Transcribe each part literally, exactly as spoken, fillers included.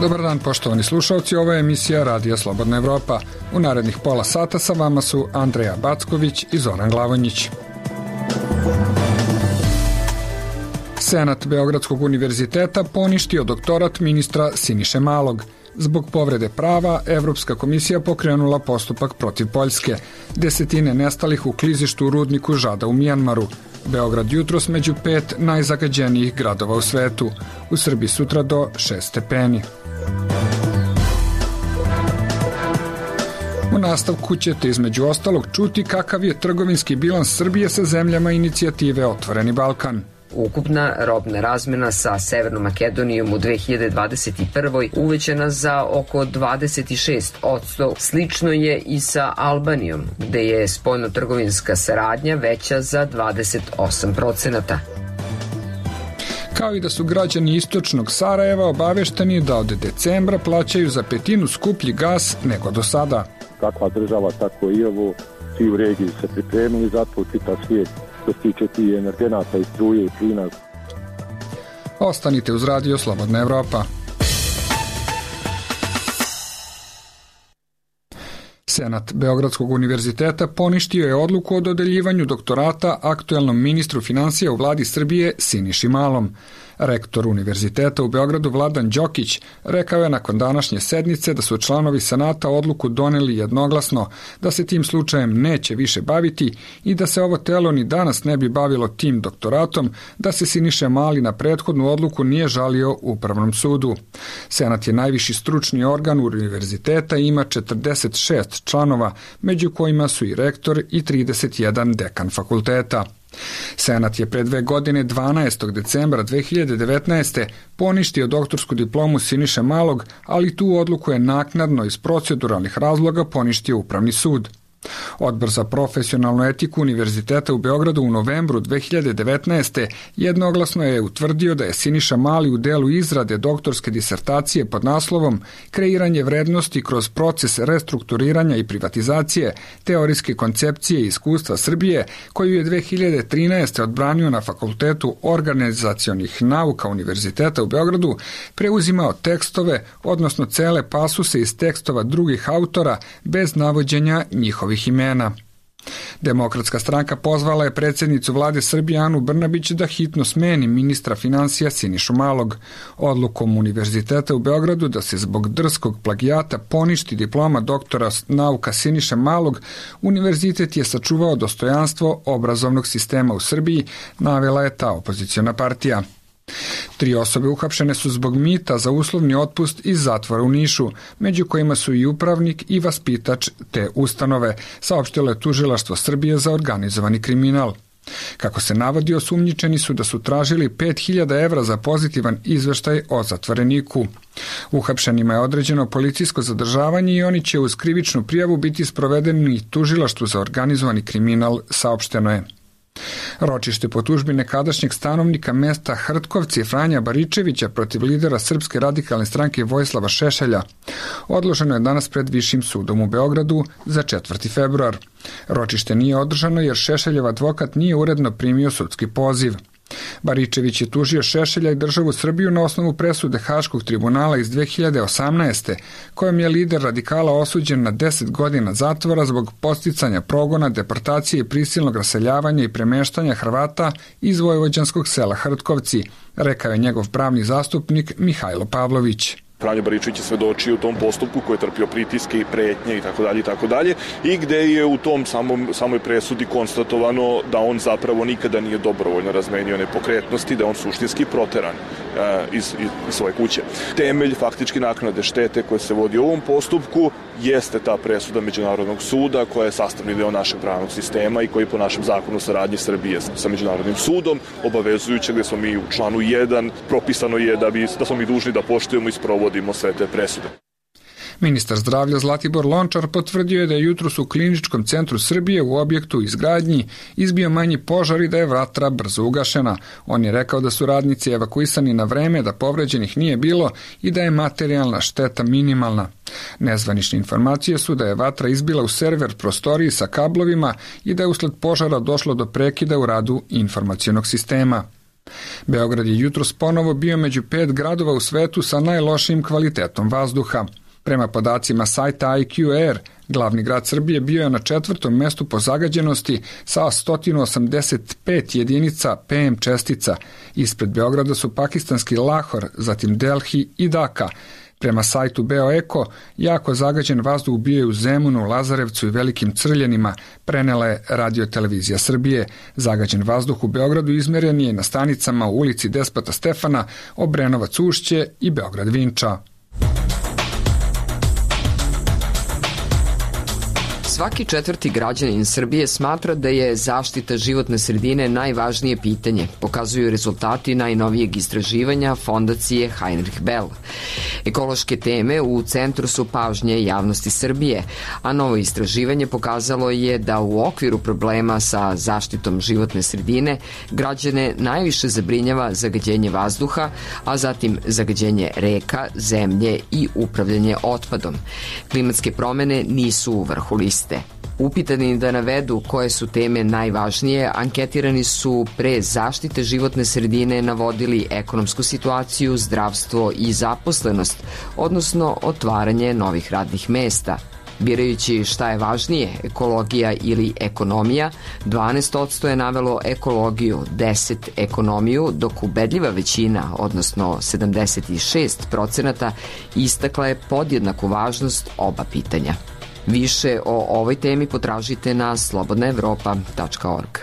Dobar dan, poštovani slušalci, ovo je emisija Radija Slobodna Evropa. U narednih pola sata sa vama su Andreja Backović i Zoran Glavonjić. Senat Beogradskog univerziteta poništio doktorat ministra Siniše Malog. Zbog povrede prava, Evropska komisija pokrenula postupak protiv Poljske. Desetine nestalih u klizištu u rudniku Žada u Mijanmaru. Beograd jutros među pet najzagađenijih gradova u svetu. U Srbiji sutra do šest stepeni. U nastavku ćete između ostalog čuti kakav je trgovinski bilans Srbije sa zemljama inicijative Otvoreni Balkan. Ukupna robna razmena sa Severnom Makedonijom u dve hiljade dvadeset prve. uvećana za oko dvadeset šest posto. Slično je i sa Albanijom, gde je spoljno-trgovinska saradnja veća za dvadeset osam procenata. Kao i da su građani istočnog Sarajeva obavešteni da od decembra plaćaju za petinu skuplji gas nego do sada. Kakva država, tako i ovo, svi u regiji se pripremili, zato čita svijet što se tiče ti energenata i struje i plina. Ostanite uz Radio Slobodna Evropa. Senat Beogradskog univerziteta poništio je odluku o dodeljivanju doktorata aktuelnom ministru finansija u vladi Srbije Siniši Malom. Rektor univerziteta u Beogradu Vladan Đokić rekao je nakon današnje sednice da su članovi Senata odluku doneli jednoglasno, da se tim slučajem neće više baviti i da se ovo telo ni danas ne bi bavilo tim doktoratom, da se Siniša Mali na prethodnu odluku nije žalio Upravnom sudu. Senat je najviši stručni organ univerziteta i ima četrdeset šest članova, među kojima su i rektor i trideset jedan dekan fakulteta. Senat je pre dve godine dvanaestog decembra dve hiljade devetnaeste. poništio doktorsku diplomu Siniše Malog, ali tu odluku je naknadno iz proceduralnih razloga poništio Upravni sud. Odbor za profesionalnu etiku Univerziteta u Beogradu u novembru dve hiljade devetnaeste. jednoglasno je utvrdio da je Siniša Mali u delu izrade doktorske disertacije pod naslovom Kreiranje vrednosti kroz proces restrukturiranja i privatizacije, teorijske koncepcije i iskustva Srbije, koju je dve hiljade trinaeste. odbranio na Fakultetu organizacionih nauka Univerziteta u Beogradu, preuzimao tekstove, odnosno cele pasuse iz tekstova drugih autora bez navođenja njihovih imena. Demokratska stranka pozvala je predsjednicu vlade Srbije Anu Brnabić da hitno smeni ministra finansija Sinišu Malog. Odlukom Univerziteta u Beogradu da se zbog drskog plagijata poništi diploma doktora nauka Siniše Malog, univerzitet je sačuvao dostojanstvo obrazovnog sistema u Srbiji, navela je ta opoziciona partija. Tri osobe uhapšene su zbog mita za uslovni otpust iz zatvora u Nišu, među kojima su i upravnik i vaspitač te ustanove, saopštilo je Tužilaštvo Srbije za organizovani kriminal. Kako se navodi, osumnjičeni su da su tražili pet hiljada evra za pozitivan izveštaj o zatvoreniku. Uhapšenima je određeno policijsko zadržavanje i oni će uz krivičnu prijavu biti sprovedeni Tužilaštvu za organizovani kriminal, saopšteno je. Ročište po tužbi nekadašnjeg stanovnika mesta Hrtkovci Franja Baričevića protiv lidera Srpske radikalne stranke Vojislava Šešelja odloženo je danas pred Višim sudom u Beogradu za četvrti februar. Ročište nije održano jer Šešeljev advokat nije uredno primio sudski poziv. Baričević je tužio Šešelja i državu Srbiju na osnovu presude Haškog tribunala iz dve hiljade osamnaeste. kojom je lider radikala osuđen na deset godina zatvora zbog podsticanja progona, deportacije i prisilnog raseljavanja i premeštanja Hrvata iz vojvođanskog sela Hrtkovci, rekao je njegov pravni zastupnik Mihajlo Pavlović. Franjo Baričević je svedočio u tom postupku koji je trpio pritiske i pretnje i tako dalje i tako dalje i gde je u tom samom, samoj presudi konstatovano da on zapravo nikada nije dobrovoljno razmenio nepokretnosti, da je on suštinski proteran e, iz, iz svoje kuće. Temelj faktički naknade štete koje se vodi u ovom postupku jeste ta presuda Međunarodnog suda koja je sastavni deo našeg pravnog sistema i koji po našem zakonu saradnje Srbije sa Međunarodnim sudom obavezujuće, gde smo mi u članu jedan propisano je da, bi, da smo mi dužni da poštujemo i sprovodimo sve te presude. Ministar zdravlja Zlatibor Lončar potvrdio je da je jutros u Kliničkom centru Srbije u objektu u izgradnji izbio manji požar i da je vatra brzo ugašena. On je rekao da su radnici evakuisani na vreme, da povređenih nije bilo i da je materijalna šteta minimalna. Nezvanične informacije su da je vatra izbila u server prostoriji sa kablovima i da je usled požara došlo do prekida u radu informacionog sistema. Beograd je jutros ponovo bio među pet gradova u svetu sa najlošijim kvalitetom vazduha. Prema podacima sajta I Q Air, glavni grad Srbije bio je na četvrtom mestu po zagađenosti sa sto osamdeset pet jedinica P M čestica. Ispred Beograda su pakistanski Lahor, zatim Delhi i Daka. Prema sajtu Beoeko, jako zagađen vazduh bio je u Zemunu, Lazarevcu i Velikim Crljenima, prenela je Radio-televizija Srbije. Zagađen vazduh u Beogradu izmeren je na stanicama u ulici Despota Stefana, Obrenovac Ušće i Beograd Vinča. Svaki četvrti građanin Srbije smatra da je zaštita životne sredine najvažnije pitanje, pokazuju rezultati najnovijeg istraživanja fondacije Heinrich Bell. Ekološke teme u centru su pažnje javnosti Srbije, a novo istraživanje pokazalo je da u okviru problema sa zaštitom životne sredine građane najviše zabrinjava zagađenje vazduha, a zatim zagađenje reka, zemlje i upravljanje otpadom. Klimatske promene nisu u vrhu liste. Upitani da navedu koje su teme najvažnije, anketirani su pre zaštite životne sredine navodili ekonomsku situaciju, zdravstvo i zaposlenost, odnosno otvaranje novih radnih mesta. Birajući šta je važnije, ekologija ili ekonomija, dvanaest posto je navelo ekologiju, deset posto ekonomiju, dok ubedljiva većina, odnosno sedamdeset šest procenata, istakla je podjednaku važnost oba pitanja. Više o ovoj temi potražite na slobodna evropa tačka org.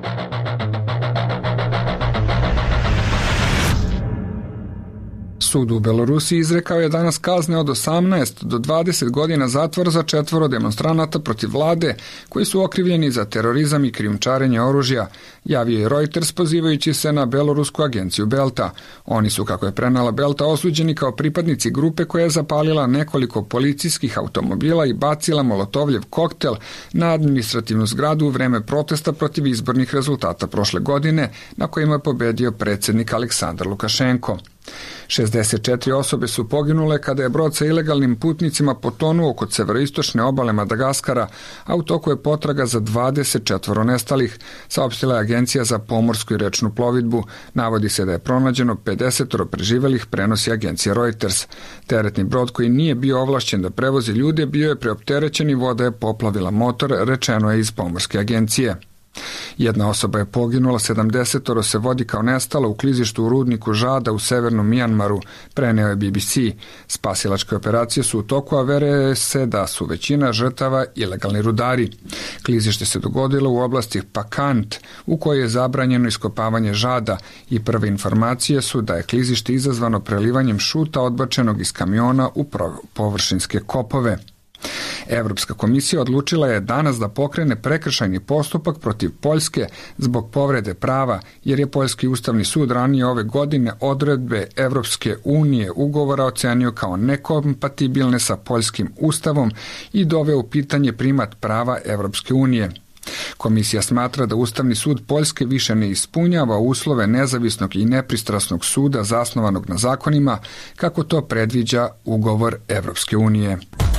Sud u Belorusiji izrekao je danas kazne od osamnaest do dvadeset godina zatvora za četvoro demonstranata protiv vlade koji su okrivljeni za terorizam i krijumčarenje oružja, javio je Reuters pozivajući se na belorusku agenciju Belta. Oni su, kako je prenala Belta, osuđeni kao pripadnici grupe koja je zapalila nekoliko policijskih automobila i bacila molotovljev koktel na administrativnu zgradu u vreme protesta protiv izbornih rezultata prošle godine na kojima je pobedio predsjednik Aleksandar Lukašenko. šezdeset četiri osobe su poginule kada je brod sa ilegalnim putnicima potonuo kod severoistočne obale Madagaskara, a u toku je potraga za dvadeset četvoro nestalih, saopštila je Agencija za pomorsku i rečnu plovidbu. Navodi se da je pronađeno pedeset preživelih, prenosi agencija Reuters. Teretni brod koji nije bio ovlašćen da prevozi ljude bio je preopterećen i voda je poplavila motor, rečeno je iz pomorske agencije. Jedna osoba je poginula, sedamdeset se vodi kao nestalo u klizištu u rudniku Žada u severnom Mijanmaru, preneo je B B C. Spasilačke operacije su u toku, a veruje se da su većina žrtava ilegalni rudari. Klizište se dogodilo u oblasti Pakant, u kojoj je zabranjeno iskopavanje žada, i prve informacije su da je klizište izazvano prelivanjem šuta odbačenog iz kamiona u površinske kopove. Evropska komisija odlučila je danas da pokrene prekršajni postupak protiv Poljske zbog povrede prava, jer je Poljski ustavni sud ranije ove godine odredbe Evropske unije ugovora ocenio kao nekompatibilne sa poljskim ustavom i doveo u pitanje primat prava Evropske unije. Komisija smatra da Ustavni sud Poljske više ne ispunjava uslove nezavisnog i nepristrasnog suda zasnovanog na zakonima, kako to predviđa ugovor Evropske unije.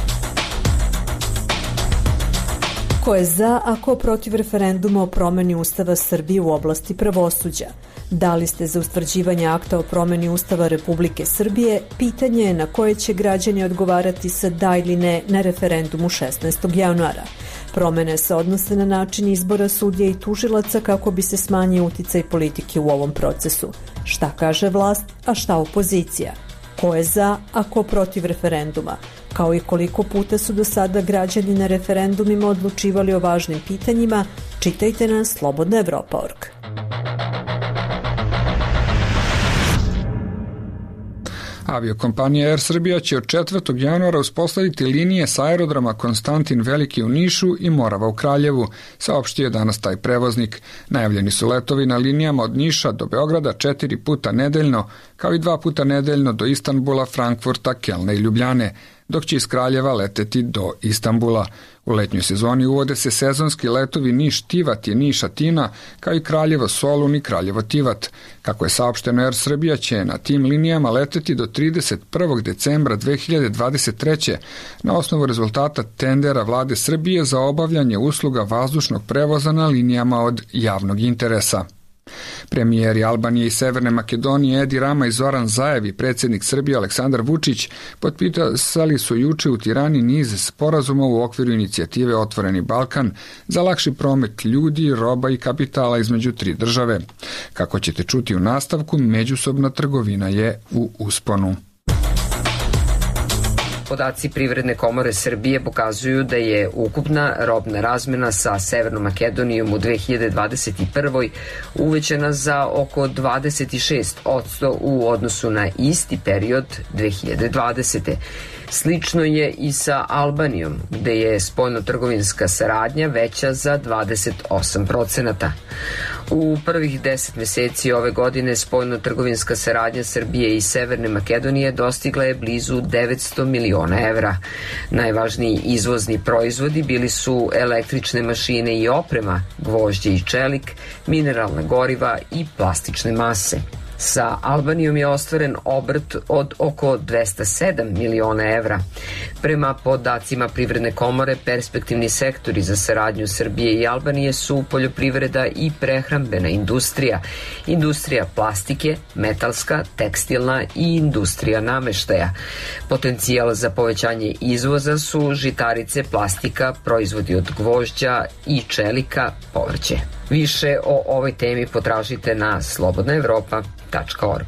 Ko je za, a ko protiv referenduma o promeni Ustava Srbije u oblasti pravosuđa? Da li ste za ustvrđivanje akta o promeni Ustava Republike Srbije? Pitanje je na koje će građani odgovarati sa da ili ne na referendumu šesnaestog januara. Promene se odnose na način izbora sudija i tužilaca kako bi se smanjio uticaj politike u ovom procesu. Šta kaže vlast, a šta opozicija? Ko je za, a ko protiv referenduma? Kao i koliko puta su do sada građani na referendumima odlučivali o važnim pitanjima, čitajte na slobodna evropa tačka org. Aviokompanija Air Srbija će od četvrtog januara uspostaviti linije sa aerodroma Konstantin Veliki u Nišu i Morava u Kraljevu, saopštio je danas taj prevoznik. Najavljeni su letovi na linijama od Niša do Beograda četiri puta nedeljno, kao i dva puta nedeljno do Istanbula, Frankfurta, Kelna i Ljubljane, dok će iz Kraljeva leteti do Istanbula. U letnjoj sezoni uvode se sezonski letovi Niš-Tivat i Niš-Atina, kao i Kraljevo-Solun i Kraljevo-Tivat. Kako je saopšteno, Air Srbija će na tim linijama leteti do trideset prvog decembra dve hiljade dvadeset treće na osnovu rezultata tendera vlade Srbije za obavljanje usluga vazdušnog prevoza na linijama od javnog interesa. Premijeri Albanije i Severne Makedonije Edi Rama i Zoran Zaev i predsjednik Srbije Aleksandar Vučić potpisali su juče u Tirani niz sporazuma u okviru inicijative Otvoreni Balkan za lakši promet ljudi, roba i kapitala između tri države. Kako ćete čuti u nastavku, međusobna trgovina je u usponu. Podaci Privredne komore Srbije pokazuju da je ukupna robna razmena sa Severnom Makedonijom u dve hiljade dvadeset prvoj. uvećana za oko dvadeset šest posto u odnosu na isti period dve hiljade dvadesete. Slično je i sa Albanijom, gde je spoljnotrgovinska saradnja veća za dvadeset osam procenata. U prvih deset meseci ove godine spoljnotrgovinska saradnja Srbije i Severne Makedonije dostigla je blizu devetsto miliona evra. Najvažniji izvozni proizvodi bili su električne mašine i oprema, gvožđe i čelik, mineralna goriva i plastične mase. Sa Albanijom je ostvaren obrt od oko dvesta sedam miliona evra. Prema podacima Privredne komore, perspektivni sektori za saradnju Srbije i Albanije su poljoprivreda i prehrambena industrija, industrija plastike, metalska, tekstilna i industrija nameštaja. Potencijal za povećanje izvoza su žitarice, plastika, proizvodi od gvožđa i čelika, povrće. Više o ovoj temi potražite na slobodna evropa tačka org.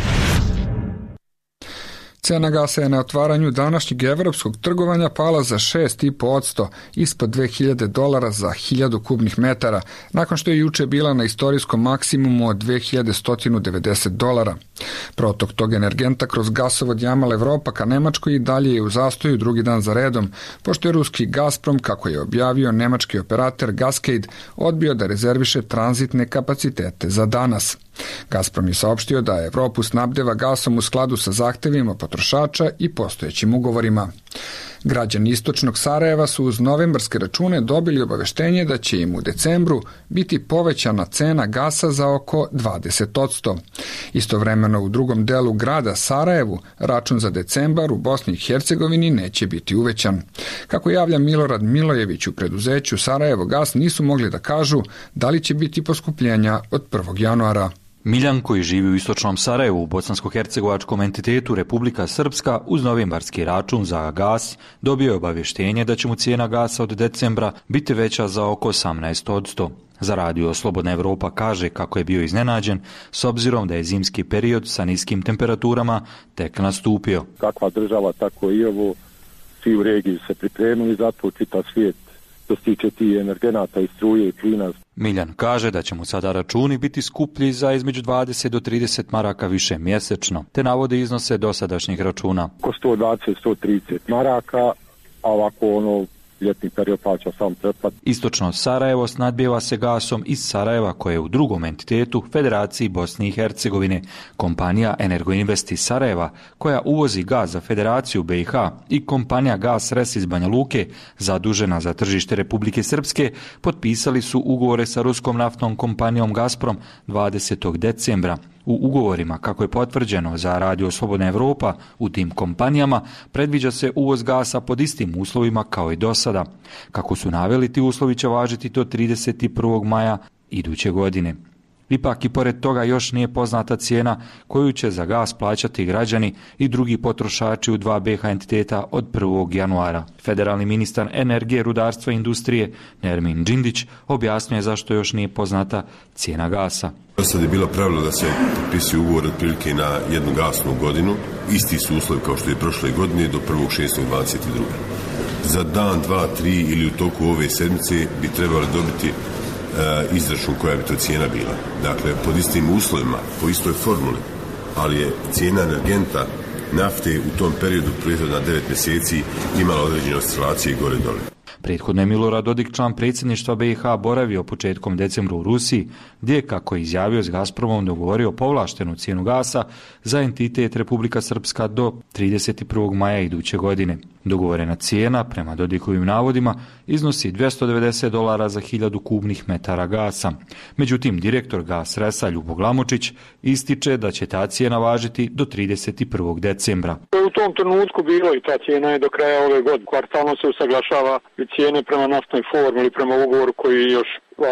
Cena gasa je na otvaranju današnjeg evropskog trgovanja pala za šest zarez pet posto ispod dve hiljade dolara za hiljadu kubnih metara, nakon što je juče bila na istorijskom maksimumu od dve hiljade sto devedeset dolara. Protok tog energenta kroz gasovod Jamal Evropa ka Nemačkoj i dalje je u zastoju drugi dan za redom, pošto je ruski Gazprom, kako je objavio nemački operator Gascade, odbio da rezerviše tranzitne kapacitete za danas. Gazprom je saopštio da Evropu snabdeva gasom u skladu sa zahtevima potrošača i postojećim ugovorima. Građani istočnog Sarajeva su uz novembarske račune dobili obaveštenje da će im u decembru biti povećana cena gasa za oko dvadeset posto. Istovremeno u drugom delu grada Sarajevu račun za decembar u Bosni i Hercegovini neće biti uvećan. Kako javlja Milorad Milojević u preduzeću Sarajevo gas, nisu mogli da kažu da li će biti poskupljenja od prvog januara. Miljan, koji živi u istočnom Sarajevu u bosansko-hercegovačkom entitetu Republika Srpska, uz novembarski račun za gas dobio je obavještenje da će mu cijena gasa od decembra biti veća za oko osamnaest posto. Za radio Slobodna Evropa kaže kako je bio iznenađen s obzirom da je zimski period sa niskim temperaturama tek nastupio. Kakva država, tako i ovo, svi u regiji se pripremili, zato čitav svijet što se tiče ti energenata i struje i plina. Miljan kaže da će mu sada računi biti skuplji za između dvadeset do trideset maraka više mjesečno, te navode iznose dosadašnjih računa. Oko sto dvadeset do sto trideset maraka, a ovako ono ljetni period plaća sam pretplat. Istočno Sarajevo snadbijeva se gasom iz Sarajeva, koje je u drugom entitetu Federaciji Bosne i Hercegovine. Kompanija Energoinvest iz Sarajeva, koja uvozi gas za Federaciju B i H, i kompanija Gas Res iz Banja Luke, zadužena za tržište Republike Srpske, potpisali su ugovore sa ruskom naftnom kompanijom Gazprom dvadesetog decembra. U ugovorima, kako je potvrđeno za radio Slobodna Evropa, u tim kompanijama predviđa se uvoz gasa pod istim uslovima kao i do sada. Kako su naveli, ti uslovi će važiti do trideset prvog maja iduće godine. Ipak i pored toga još nije poznata cijena koju će za gas plaćati građani i drugi potrošači u dva B H entiteta od prvog januara. Federalni ministar energije, rudarstva i industrije Nermin Džindić objasnio je zašto još nije poznata cijena gasa. Sad je bilo pravilo da se potpisuju ugovor otprilike na jednu gasnu godinu. Isti su uslovi kao što je prošle godine do prvog šestog dvadeset druge. Za dan, dva, tri ili u toku ove sedmice bi trebali dobiti Uh, izračun koja bi to cijena bila. Dakle, pod istim uslovima, po istoj formuli, ali je cijena energenta nafte u tom periodu prethodna devet mjeseci imala određene oscilacije gore dole. Prethodno je Milorad Dodik, član predsjedništva B i H, boravio početkom decembra u Rusiji, gdje je, kako je izjavio, s Gazpromom dogovorio povlaštenu cijenu gasa za entitet Republika Srpska do trideset prvog maja iduće godine. Dogovorena cijena, prema Dodikovim navodima, iznosi dvjesto devedeset dolara za hiljadu kubnih metara gasa. Međutim, direktor Gas Resa Ljubo Glamočić ističe da će ta cijena važiti do trideset prvog decembra. U tom trenutku bilo i ta cijena je do kraja ove godine. Kvartalno se usaglašava cijene prema naftnoj formuli, prema ugovoru koji još važi.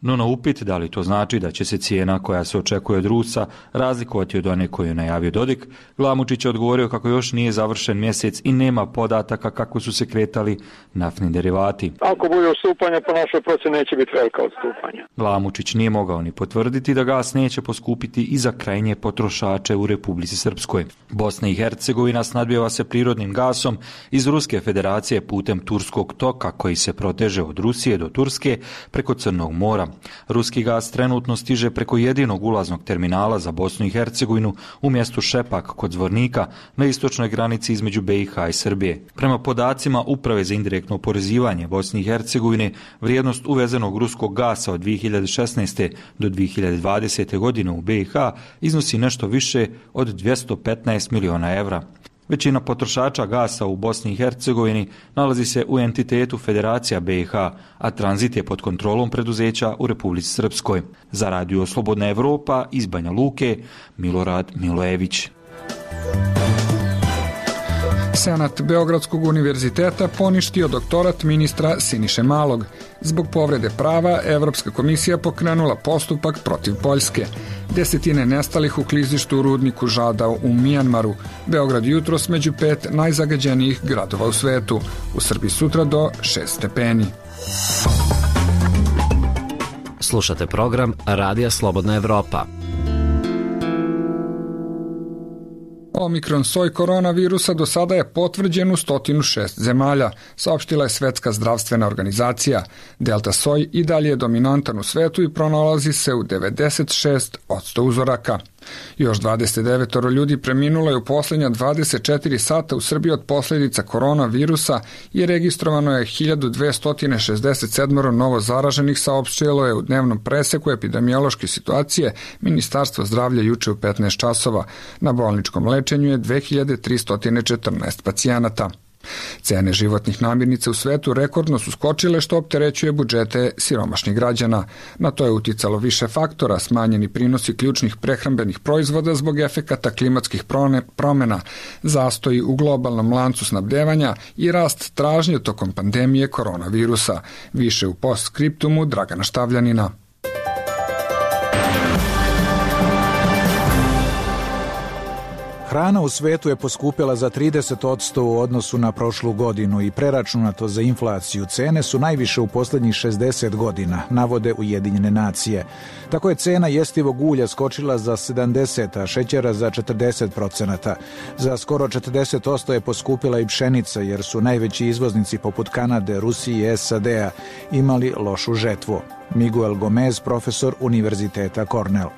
No na upit da li to znači da će se cijena koja se očekuje od Rusa razlikovati od one koju je najavio Dodik, Glamočić je odgovorio kako još nije završen mjesec i nema podataka kako su se kretali naftni derivati. Ako bude odstupanja, po našoj procjeni neće biti velika odstupanja. Glamočić nije mogao ni potvrditi da gas neće poskupiti i za krajnje potrošače u Republici Srpskoj. Bosna i Hercegovina snabdijeva se prirodnim gasom iz Ruske federacije putem Turskog toka koji se proteže od Rusije do Turske preko Crnog mora. Ruski gas trenutno stiže preko jedinog ulaznog terminala za Bosnu i Hercegovinu u mjestu Šepak kod Zvornika na istočnoj granici između B i H i Srbije. Prema podacima Uprave za indirektno oporezivanje Bosne i Hercegovine, vrijednost uvezenog ruskog gasa od dvije hiljade šesnaeste. do dvije hiljade dvadesete. godine u B i H iznosi nešto više od dvjesto petnaest miliona evra. Većina potrošača gasa u Bosni i Hercegovini nalazi se u entitetu Federacija B i H, a tranzit je pod kontrolom preduzeća u Republici Srpskoj. Za Radio Slobodna Evropa iz Banja Luke, Milorad Milojević. Senat Beogradskog univerziteta poništio doktorat ministra Siniše Malog. Zbog povrede prava, Evropska komisija pokrenula postupak protiv Poljske. Desetine nestalih u klizištu u rudniku Žada u Mijanmaru. Beograd jutros među pet najzagađenijih gradova u svetu. U Srbiji sutra do šest stepeni. Slušate program Radija Slobodna Evropa. Omikron soj koronavirusa do sada je potvrđen u sto šest zemalja, saopštila je Svetska zdravstvena organizacija. Delta soj i dalje je dominantan u svetu i pronalazi se u devedeset šest posto uzoraka. Još dvadeset devet ljudi preminulo je u posljednja dvadeset četiri sata u Srbiji od posljedica koronavirusa i registrovano je hiljadu dvesta šezdeset sedam novo zaraženih, saopštilo je u dnevnom preseku epidemiološke situacije Ministarstvo zdravlja juče u petnaest časova. Na bolničkom lečenju je dve hiljade tristo četrnaest pacijenata. Cene životnih namirnica u svetu rekordno su skočile, što opterećuje budžete siromašnih građana. Na to je uticalo više faktora, smanjeni prinosi ključnih prehrambenih proizvoda zbog efekata klimatskih promjena, zastoji u globalnom lancu snabdevanja i rast tražnje tokom pandemije koronavirusa. Više u postskriptumu Dragana Štavljanina. Hrana u svetu je poskupjela za trideset posto u odnosu na prošlu godinu i preračunato za inflaciju. Cene su najviše u posljednjih šezdeset godina, navode Ujedinjene nacije. Tako je cena jestivog ulja skočila za sedamdeset, a šećera za četrdeset procenata. Za skoro četrdeset posto je poskupila i pšenica, jer su najveći izvoznici poput Kanade, Rusije i S A D-a imali lošu žetvu. Miguel Gomez, profesor Univerziteta Cornell.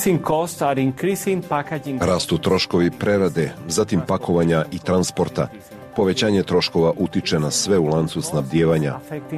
Rastu troškovi prerade, zatim pakovanja i transporta. Povećanje troškova utiče na sve u lancu snabdijevanja.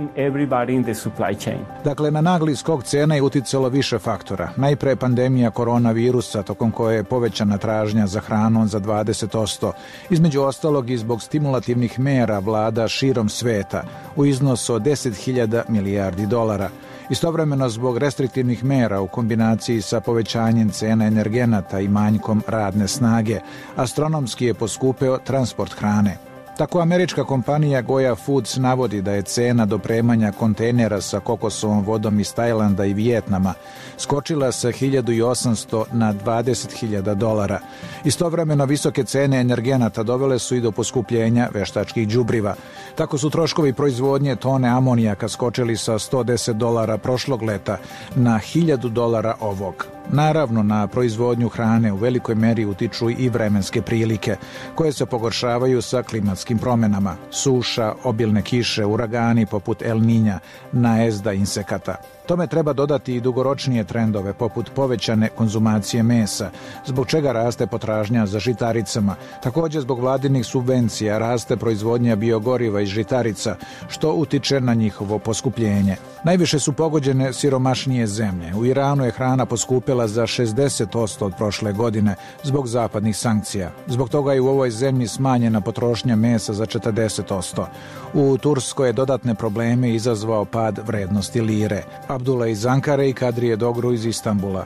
Dakle, na nagli skok cena je uticalo više faktora. Najpre pandemija koronavirusa, tokom koje je povećana tražnja za hranom za dvadeset posto. Između ostalog i zbog stimulativnih mera vlada širom sveta u iznosu od deset hiljada milijardi dolara. Istovremeno zbog restriktivnih mera u kombinaciji sa povećanjem cena energenata i manjkom radne snage, astronomski je poskupeo transport hrane. Tako američka kompanija Goya Foods navodi da je cena dopremanja kontejnera sa kokosovom vodom iz Tajlanda i Vijetnama skočila sa hiljadu osamsto na dvadeset hiljada dolara. Istovremeno visoke cene energenata dovele su i do poskupljenja veštačkih đubriva. Tako su troškovi proizvodnje tone amonijaka skočili sa sto deset dolara prošlog leta na hiljadu dolara ovog. Naravno, na proizvodnju hrane u velikoj meri utiču i vremenske prilike, koje se pogoršavaju sa klimatskim promjenama. Suša, obilne kiše, uragani poput El Niña, najezda insekata. Tome treba dodati i dugoročnije trendove poput povećane konzumacije mesa, zbog čega raste potražnja za žitaricama. Također zbog vladinih subvencija raste proizvodnja biogoriva iz žitarica, što utiče na njihovo poskupljenje. Najviše su pogođene siromašnije zemlje. U Iranu je hrana poskupila za šezdeset posto od prošle godine zbog zapadnih sankcija. Zbog toga je u ovoj zemlji smanjena potrošnja mesa za četrdeset posto. U Turskoj je dodatne probleme izazvao pad vrednosti lire. Abdullah iz Ankare i Kadrije Dogru iz Istanbula.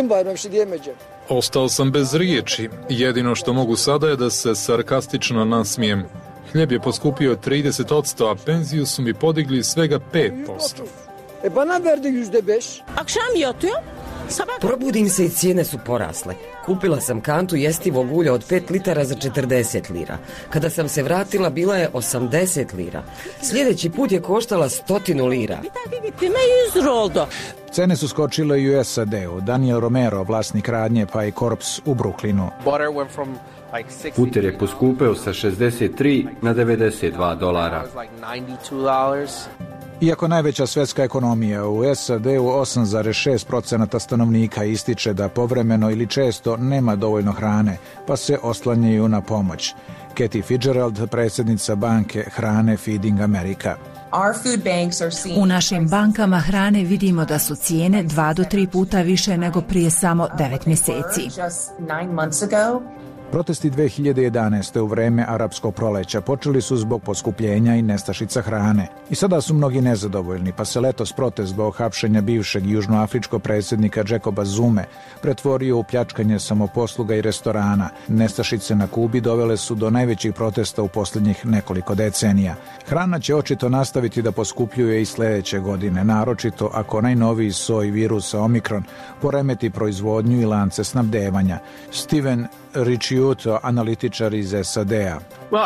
Ostao sam bez riječi. Jedino što mogu sada je da se sarkastično nasmijem. Hljeb je poskupio trideset posto, a penziju su mi podigli svega pet posto. E bana verdi yüzde beş. Akşam yatıyorum. Sabah... Probudim se i cijene su porasle. Kupila sam kantu jestivog ulja od pet litara za četrdeset lira. Kada sam se vratila bila je osamdeset lira. Sljedeći put je koštala stotinu lira. Cene su skočile i u S A D-u. Daniel Romero, vlasnik radnje Pi Corps u Brooklynu. Puter je poskupeo sa šezdeset tri na devedeset dva dolara. Iako najveća svetska ekonomija u S A D-u osam zarez šest posto stanovnika ističe da povremeno ili često nema dovoljno hrane, pa se oslanjaju na pomoć. Kathy Fitzgerald, predsjednica banke hrane Feeding America. U našim bankama hrane vidimo da su cijene dva do tri puta više nego prije samo devet mjeseci. Protesti dve hiljade jedanaeste. u vreme arapskog proleća počeli su zbog poskupljenja i nestašica hrane. I sada su mnogi nezadovoljni, pa se letos protest zbog hapšenja bivšeg južnoafričkog predsjednika Jacoba Zume pretvorio u pljačkanje samoposluga i restorana. Nestašice na Kubi dovele su do najvećih protesta u posljednjih nekoliko decenija. Hrana će očito nastaviti da poskupljuje i sljedeće godine, naročito ako najnoviji soj virusa Omikron poremeti proizvodnju i lance snabdevanja. Steven Ricciuto, analitičar iz S A D-a.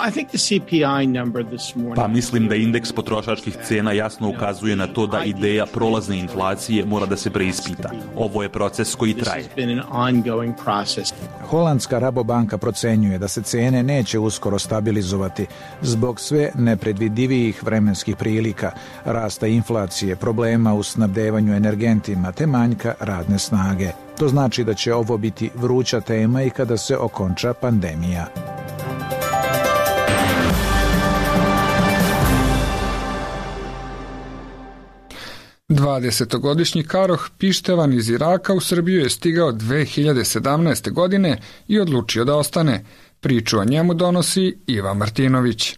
Pa mislim da indeks potrošačkih cena jasno ukazuje na to da ideja prolazne inflacije mora da se preispita. Ovo je proces koji traje. Holandska Rabobanka procenjuje da se cene neće uskoro stabilizovati zbog sve nepredvidivijih vremenskih prilika, rasta inflacije, problema u snabdevanju energentima te manjka radne snage. To znači da će ovo biti vruća tema i kada se okonča pandemija. dvadesetogodišnji Karoh Pištevan iz Iraka u Srbiju je stigao dve hiljade sedamnaeste. godine i odlučio da ostane. Priču o njemu donosi Iva Martinović.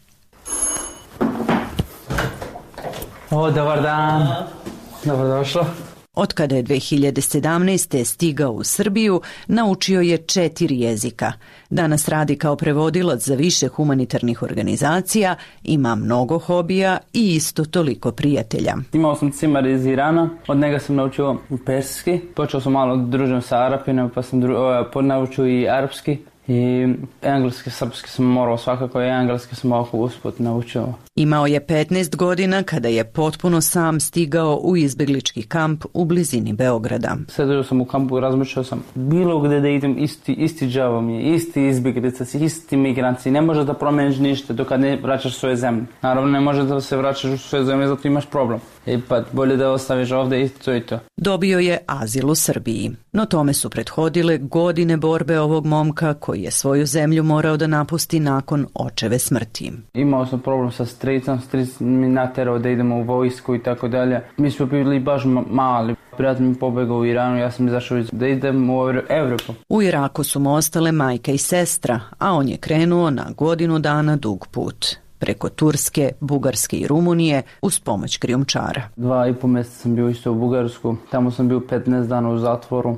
O, dobar dan. Dobrodošlo. Otkada je dve hiljade sedamnaeste. stigao u Srbiju, naučio je četiri jezika. Danas radi kao prevodilac za više humanitarnih organizacija, ima mnogo hobija i isto toliko prijatelja. Imao sam cimar iz Irana, od njega sam naučio perski, počeo sam malo družiti sa Arapima, pa sam dru- naučio i arapski. I engleski, srpski sam morao svakako i engleski sam ovako usput naučio. Imao je petnaest godina kada je potpuno sam stigao u izbeglički kamp u blizini Beograda. Sedio sam u kampu i razmišljao sam bilo gdje da idem isti, isti džavo mi je, isti izbjeglica, isti migranci. Ne možeš da promeniš ništa dok ne vraćaš svoje zemlje. Naravno ne možeš da se vraćaš u svoje zemlje, zato imaš problem. I pa bolje da ostaviš ovdje i to i to. Dobio je azil u Srbiji, no tome su prethodile godine borbe ovog momka koji je svoju zemlju morao da napusti nakon očeve smrti. Imao sam problem sa stricom, stric mi naterao da idemo u vojsku i tako dalje. Mi smo bili baš mali. Brat mi pobegao u Iranu, ja sam izašao da idem u Evropu. U Iraku su mu ostale majka i sestra, a on je krenuo na godinu dana dug put. Preko Turske, Bugarske i Rumunije uz pomoć krijumčara. Dva i po mjeseca sam bio isto u Bugarsku, tamo sam bio petnaest dana u zatvoru.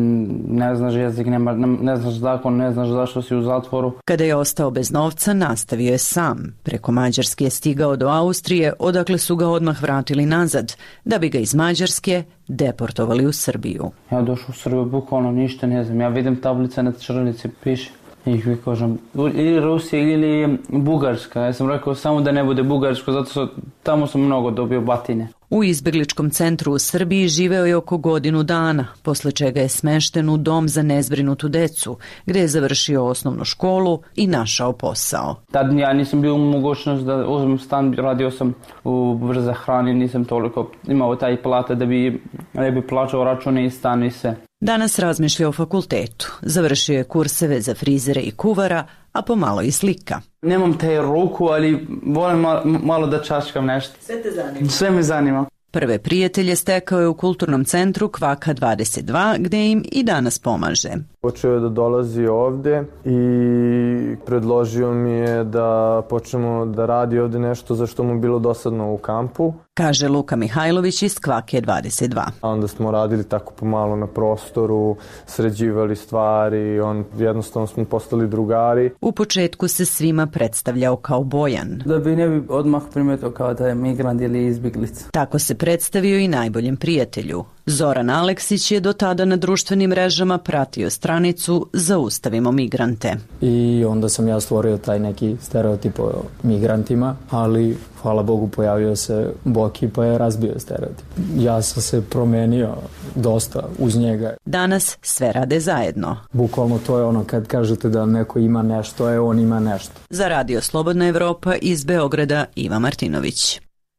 Ne znaš jezik, ne, ne znaš zakon, ne znaš zašto si u zatvoru. Kada je ostao bez novca, nastavio je sam. Preko Mađarske je stigao do Austrije, odakle su ga odmah vratili nazad, da bi ga iz Mađarske deportovali u Srbiju. Ja došao u Srbiju, bukvalno ništa ne znam, ja vidim tablice na črlici, piše. I kažem, ili Rusija ili Bugarska. Ja sam rekao samo da ne bude Bugarsko, zato što tamo sam mnogo dobio batine. U izbegličkom centru u Srbiji živeo je oko godinu dana, posle čega je smešten u dom za nezbrinutu decu, gde je završio osnovnu školu i našao posao. Tad ja nisam bio u mogućnost da uzmem stan, radio sam u vrza hrani, nisam toliko imao taj plata da bi, da bi plaćao račune i stan i sve. Danas razmišlja o fakultetu. Završio je kurseve za frizere i kuvara, a pomalo i slika. Nemam te ruku, ali volim malo, malo da čačkam nešto. Sve te zanima? Sve me zanima. Prve prijatelje stekao je u kulturnom centru Kvaka dvadeset dva, gde im i danas pomaže. Počeo je da dolazi ovde i predložio mi je da počnemo da radi ovde nešto za što mu bilo dosadno u kampu. Kaže Luka Mihajlović iz Kvake dvadeset dva. Onda smo radili tako pomalo na prostoru, sređivali stvari, on, jednostavno smo postali drugari. U početku se svima predstavljao kao Bojan. Da bi ne bi odmah primetio kao da je migrant ili izbjeglica. Tako se predstavio i najboljem prijatelju. Zoran Aleksić je do tada na društvenim mrežama pratio stranicu Zaustavimo migrante. I onda sam ja stvorio taj neki stereotip o migrantima, ali hvala Bogu pojavio se Boki pa je razbio stereotip. Ja sam se promenio dosta uz njega. Danas sve rade zajedno. Bukvalno to je ono kad kažete da neko ima nešto, je on ima nešto. Za Radio Slobodna Evropa iz Beograda Iva Martinović.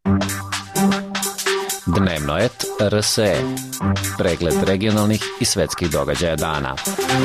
Dnevnoet R S E. Pregled regionalnih i svetskih događaja dana.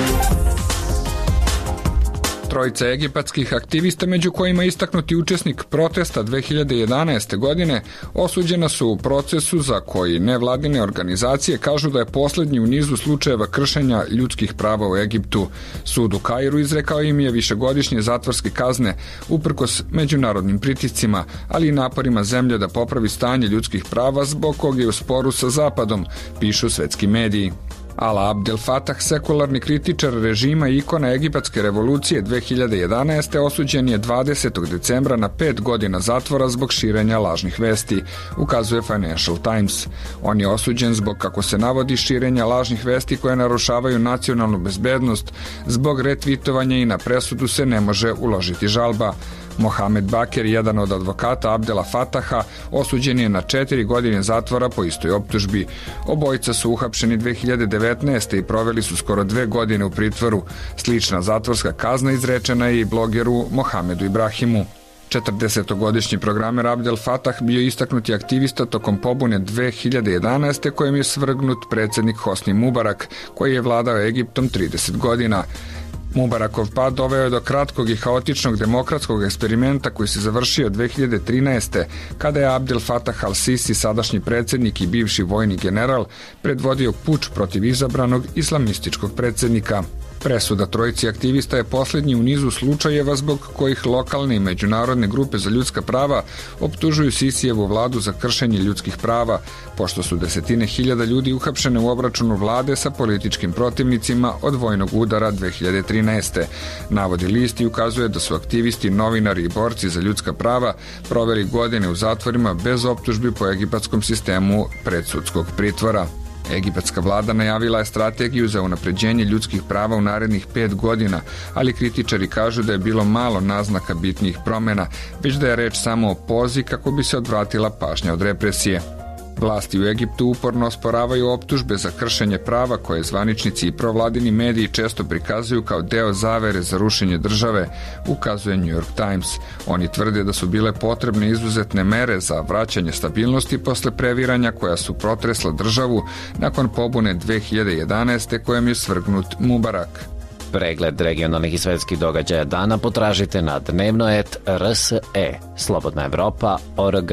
Trojica egipatskih aktivista, među kojima istaknuti učesnik protesta dve hiljade jedanaeste. godine, osuđena su u procesu za koji nevladine organizacije kažu da je poslednji u nizu slučajeva kršenja ljudskih prava u Egiptu. Sud u Kairu izrekao im je višegodišnje zatvorske kazne uprkos međunarodnim pritiscima, ali i naporima zemlje da popravi stanje ljudskih prava zbog kog je u sporu sa Zapadom, pišu svetski mediji. Ala Abdel Fatah, sekularni kritičar režima i ikona egipatske revolucije dve hiljade jedanaeste. osuđen je dvadesetog decembra na pet godina zatvora zbog širenja lažnih vesti, ukazuje Financial Times. On je osuđen zbog, kako se navodi, širenja lažnih vesti koje narušavaju nacionalnu bezbednost. Zbog retvitovanja i na presudu se ne može uložiti žalba. Mohamed Baker, jedan od advokata Abdela Fataha, osuđen je na četiri godine zatvora po istoj optužbi. Obojica su uhapšeni dve hiljade devetnaeste. i proveli su skoro dve godine u pritvoru. Slična zatvorska kazna izrečena je i blogeru Mohamedu Ibrahimu. četrdesetogodišnji programer Abdel Fatah bio istaknuti aktivista tokom pobune dve hiljade jedanaeste. kojem je svrgnut predsjednik Hosni Mubarak, koji je vladao Egiptom trideset godina. Mubarakov pad doveo je do kratkog i haotičnog demokratskog eksperimenta koji se završio dve hiljade trinaeste. kada je Abdel Fatah al-Sisi, sadašnji predsjednik i bivši vojni general, predvodio puč protiv izabranog islamističkog predsjednika. Presuda trojici aktivista je posljednji u nizu slučajeva zbog kojih lokalne i međunarodne grupe za ljudska prava optužuju Sisijevu vladu za kršenje ljudskih prava, pošto su desetine hiljada ljudi uhapšene u obračunu vlade sa političkim protivnicima od vojnog udara dve hiljade trinaeste. Navodi list i ukazuje da su aktivisti, novinari i borci za ljudska prava proveli godine u zatvorima bez optužbi po egipatskom sistemu predsudskog pritvora. Egipatska vlada najavila je strategiju za unapređenje ljudskih prava u narednih pet godina, ali kritičari kažu da je bilo malo naznaka bitnijih promjena, već da je reč samo o pozi kako bi se odvratila pažnja od represije. Vlasti u Egiptu uporno osporavaju optužbe za kršenje prava koje zvaničnici i provladini mediji često prikazuju kao deo zavere za rušenje države, ukazuje New York Times. Oni tvrde da su bile potrebne izuzetne mere za vraćanje stabilnosti posle previranja koja su protresla državu nakon pobune dve hiljade jedanaeste. kojem je svrgnut Mubarak. Pregled regionalnih i svetskih događaja dana potražite na dnevnoet R S E. Slobodna Evropa точка org.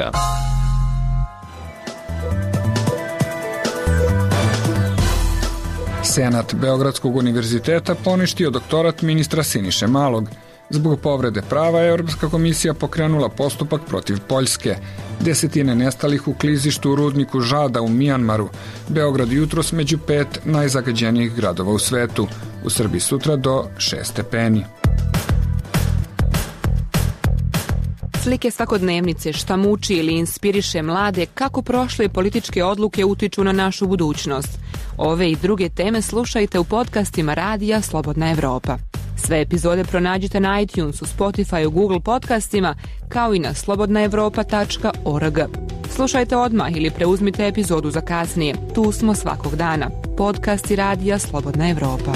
Senat Beogradskog univerziteta poništio doktorat ministra Siniše Malog. Zbog povrede prava, Europska komisija pokrenula postupak protiv Poljske. Desetine nestalih u klizištu u rudniku žada u Mijanmaru. Beograd jutros među pet najzagađenijih gradova u svetu. U Srbiji sutra do šest stepeni. Slike svakodnevnice, šta muči ili inspiriše mlade, kako prošle političke odluke utiču na našu budućnost. Ove i druge teme slušajte u podcastima Radija Slobodna Evropa. Sve epizode pronađite na iTunesu, Spotifyu, Google podcastima, kao i na slobodna evropa tačka org. Slušajte odmah ili preuzmite epizodu za kasnije. Tu smo svakog dana. Podcasti Radija Slobodna Evropa.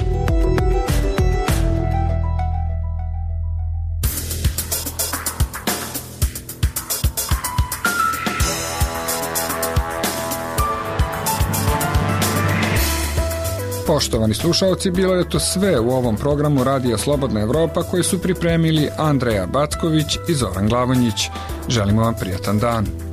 Poštovani slušalci, bilo je to sve u ovom programu Radija Slobodna Evropa koji su pripremili Andreja Backović i Zoran Glavonjić. Želimo vam prijatan dan.